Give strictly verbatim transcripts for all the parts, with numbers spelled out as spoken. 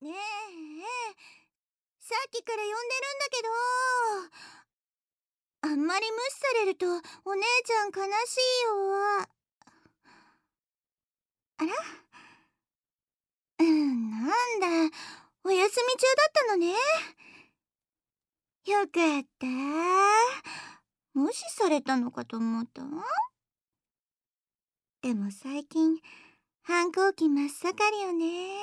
ねえ、さっきから呼んでるんだけど、あんまり無視されるとお姉ちゃん悲しいよ。あら、うん、なんだ、お休み中だったのね。よかった。無視されたのかと思った。でも最近反抗期真っ盛りよね。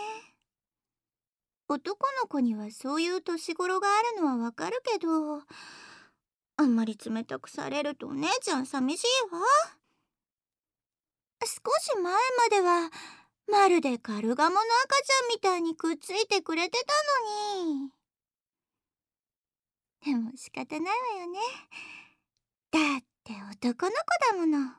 男の子にはそういう年頃があるのはわかるけど、あんまり冷たくされるとお姉ちゃん寂しいわ。少し前まではまるでカルガモの赤ちゃんみたいにくっついてくれてたのに。でも仕方ないわよね。だって男の子だもの。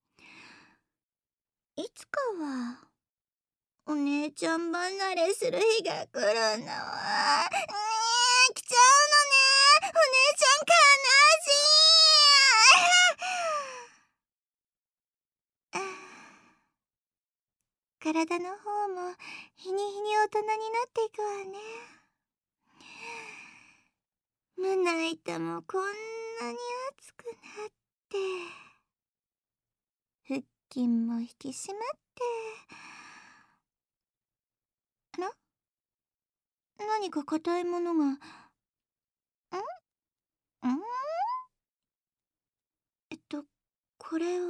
いつかはお姉ちゃん離れする日が来るのは、ねえ、来ちゃうのね。お姉ちゃん悲しい。体の方も日に日に大人になっていくわね。胸板もこんなに熱くなって、腹筋も引き締まって。あら、何か硬いものが。んんえっとこれは。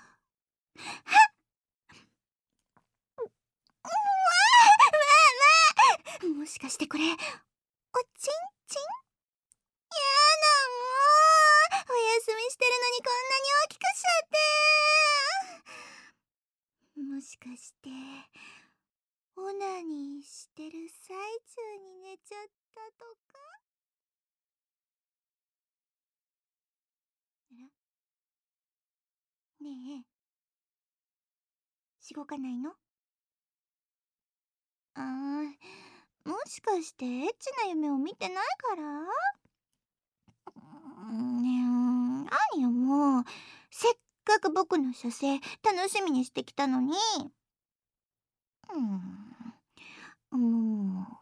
もしかしてこれおちんちん？やだ、もうお休みしてるのにこんなに大きくしちゃって。もしかしてオナニーしてる最中に寝ちゃったとか？あら、ねえ、しごかないの？あー、もしかしてエッチな夢を見てないから？うーん、何よもう。せっかく僕の射精楽しみにしてきたのに。うん、もう。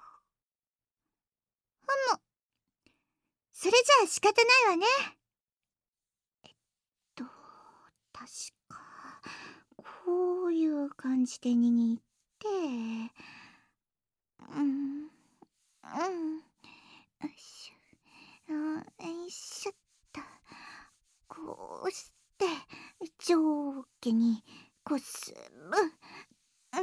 ほんの、それじゃあ仕方ないわね。えっと、確か、こういう感じで握って、うん、うん、よいしょ、よいしょっと、こうして、上下にこする。うん、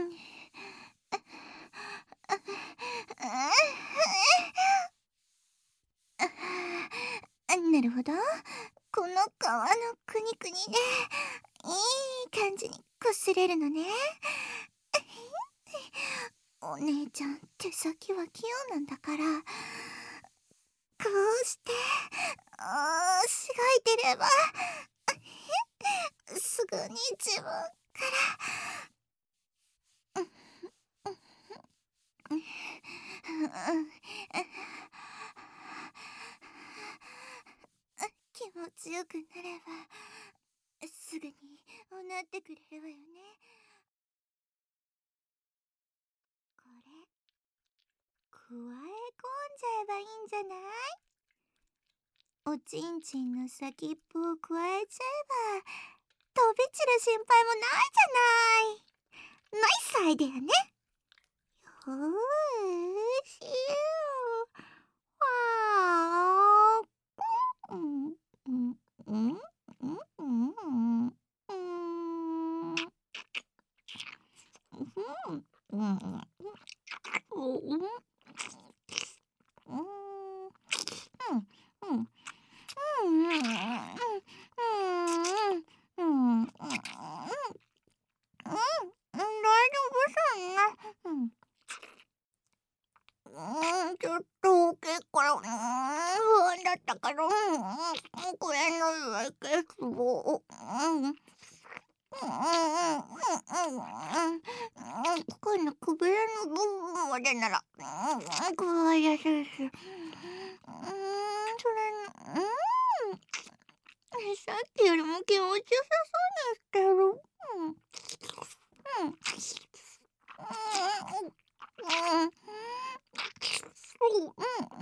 なるほど。この皮のくにくにでいい感じにこすれるのね。お姉ちゃん手先は器用なんだから、こうしてあーしごいてればすぐに自分から。気持ちよくなればすぐにおなってくれるわよね。これ加え込んじゃえばいいんじゃない？おちんちんの先っぽを加えちゃえば飛び散る心配もないじゃない。ナイスアイデアね。よーしわーうんうんうんうんうんうんうんうんうんうん大丈夫そうな。うん。うん、ちょっと大きいから、うん、不安だったから、うん、これの上けつぼ、うん。うんうんうんうんうん、このくびれの部分までなら、うん、加えやすいし、うん、それ、うん、さっきよりも気持ちよさそうにしてる。うん、うん、うん、うん。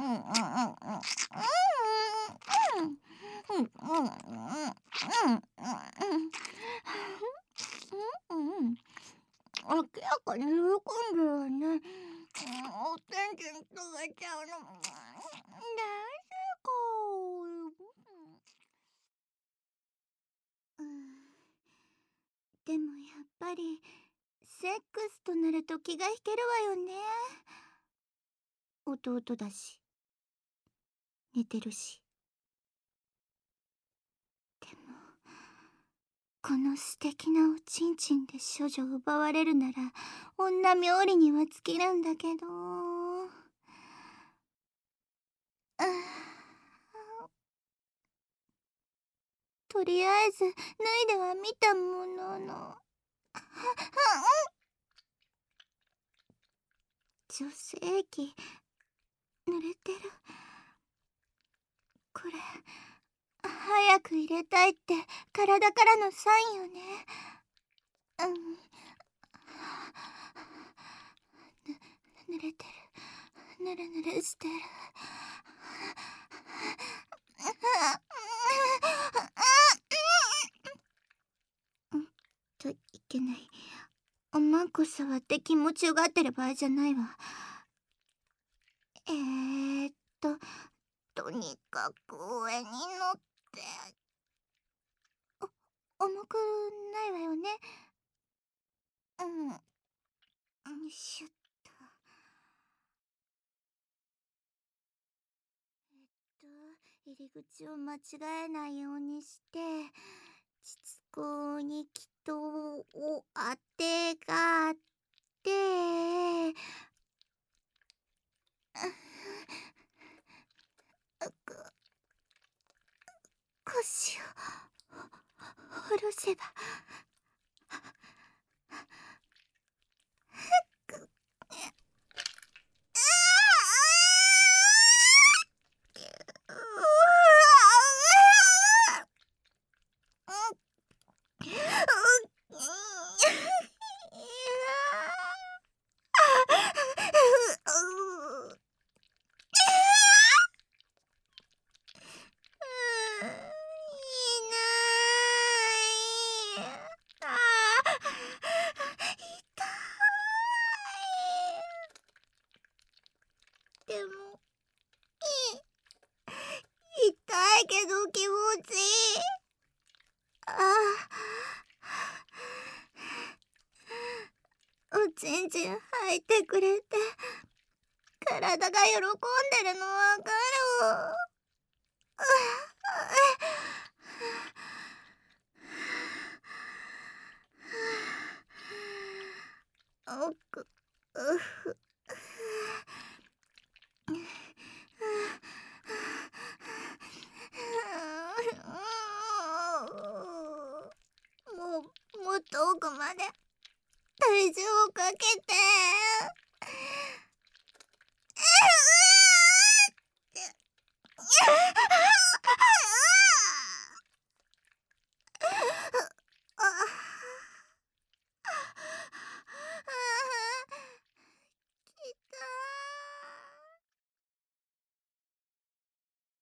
明らかに喜んでるわね。おちんちん食べちゃうの。大成功。うん、でもやっぱりセックスとなると気が引けるわよね。弟だし寝てるし。でもこの素敵なおちんちんで処女奪われるなら女冥利には尽きるんだけど、あ、とりあえず脱いでは見たものの、女性器濡れてる。これ早く入れたいって体からのサインよね。うん、ぬ濡れてる。ぬるぬるしてる。うんといけない。おまんこ触って気持ちよがってる場合じゃないわ。えーっととにかく上に乗ってお重くないわよね。うん、よいしょっと。えっと入り口を間違えないようにして膣口に気筒を当てがって腰を下ろせば。でも痛いけど気持ちいい。ああ、おちんちん吐いてくれて体が喜んでるのわかる。おくうふもうもっと奥まで体重をかけて。